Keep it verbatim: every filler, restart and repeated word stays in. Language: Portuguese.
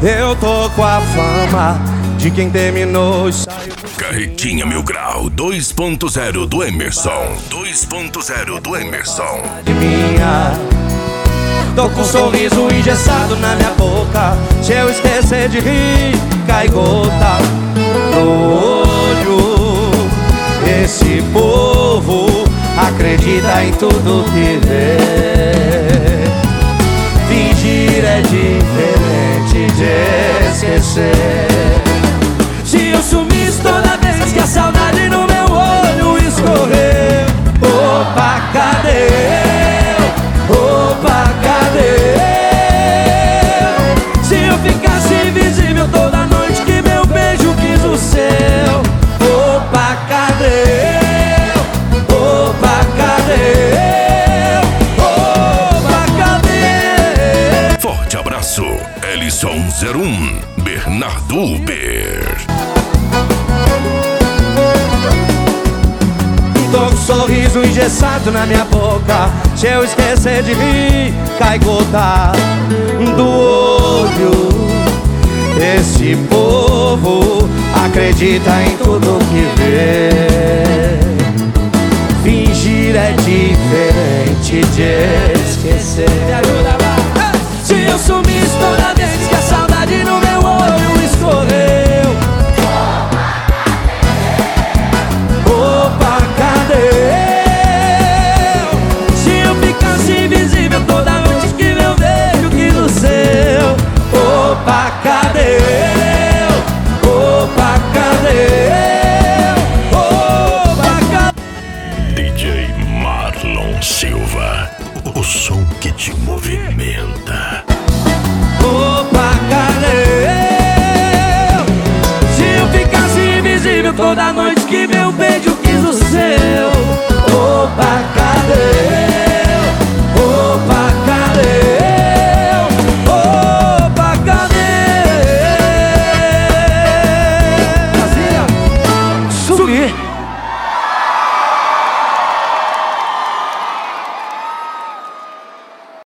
Eu tô com a fama de quem terminou e saiu. Carretinha Mil Grau dois ponto zero do Emerson. dois ponto zero do Emerson. De minha. Tô com um sorriso engessado na minha boca. Se eu esquecer de rir, cai gota no olho. Esse povo acredita em tudo que vê. Fingir é diferente de esquecer. Se eu sumisse toda vez que a saudade no meu olho escorreu, opa, cadê eu? Opa, cadê eu? Se eu ficasse invisível toda noite que meu beijo quis o seu, opa, cadê eu? Opa, cadê eu? Opa, cadê? Forte abraço, Ellison zero um, Bernardo Uber. Tô com um sorriso engessado na minha boca. Se eu esquecer de rir, cai gota do olho. Esse povo acredita em tudo que vê. Fingir é diferente de esquecer. Me ajuda, vai. Se eu sumisse toda vez que a saudade no meu olho escorreu, opa, cadê eu? Se eu ficasse invisível toda noite que meu beijo quis o seu, opa, cadê eu? Opa, cadê eu? Opa, cadê? D J Marlon Silva, o som que te movimenta. Opa, cadê eu? Se eu ficasse invisível toda noite que meu beijo quis o seu, opa, cadê eu?